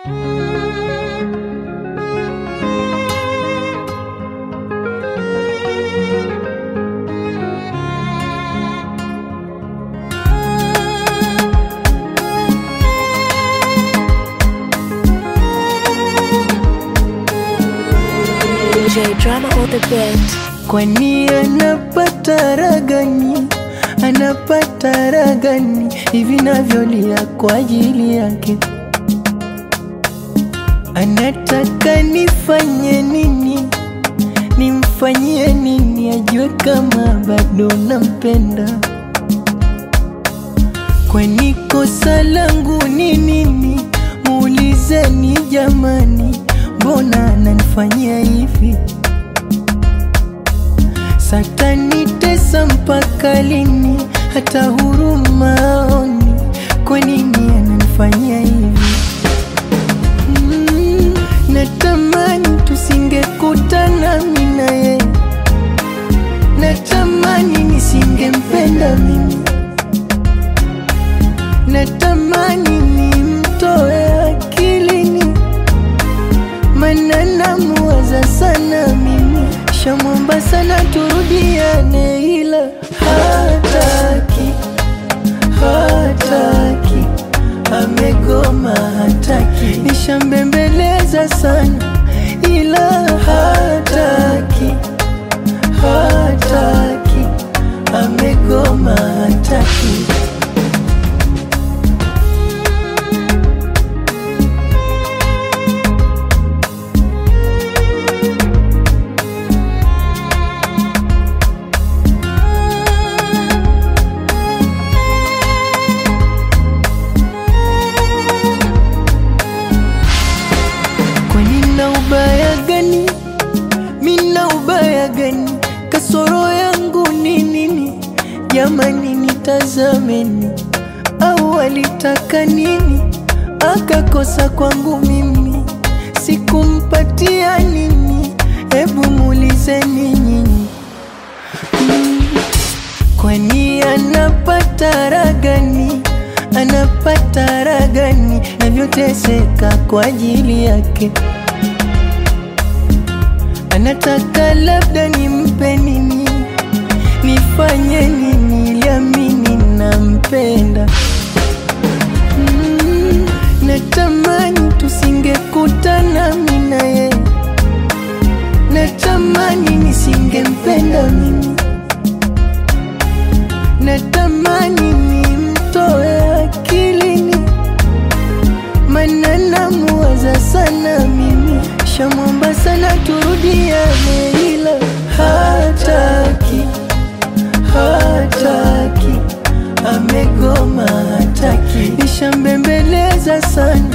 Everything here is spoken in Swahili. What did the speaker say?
J Drama on the beat. Kwani anapata ragani, anapata ragani hivi navyolia kwa ajili yake. Anataka nifanye nini, nimfanyie nini ajue kama bado nampenda. Kwani kosa langu ni nini, muulizeni jamani, mbona ananifanyia hivi? Satanitesa mpaka lini, hata huruma aoni, kwa nini ananifanyia hivi? Natamani tusingekutana mimi na yeye, natamani nisingempenda mimi, natamani nimtoe akilini, maana namuwaza sana mimi. Shamwomba sana turudiane ila hataki, hataki, amegoma hataki. Nishambembeleza sana ila hataki, hataki, amegoma hataki. Nina ubaya gani? Mina ubaya gani? Kasoro yangu ni nini? Jamani nitazameni, au alitaka nini? Akakosa kwangu mimi, sikumpatia nini? Hebu muulizeni nyinyi. Kwani anapata ragani, anapata ragani navyoteseka kwa ajili yake. Anataka labda nimpe nini, nifanye nini ili amini nampenda. Natamani tusingekutana mimi na yeye, natamani nisingempenda mimi, natamani nimtoe akilini, maana namuwaza sana mimi. Shamwomba sana turudiane ila hataki, hataki, amegoma hataki. Nishambembeleza sana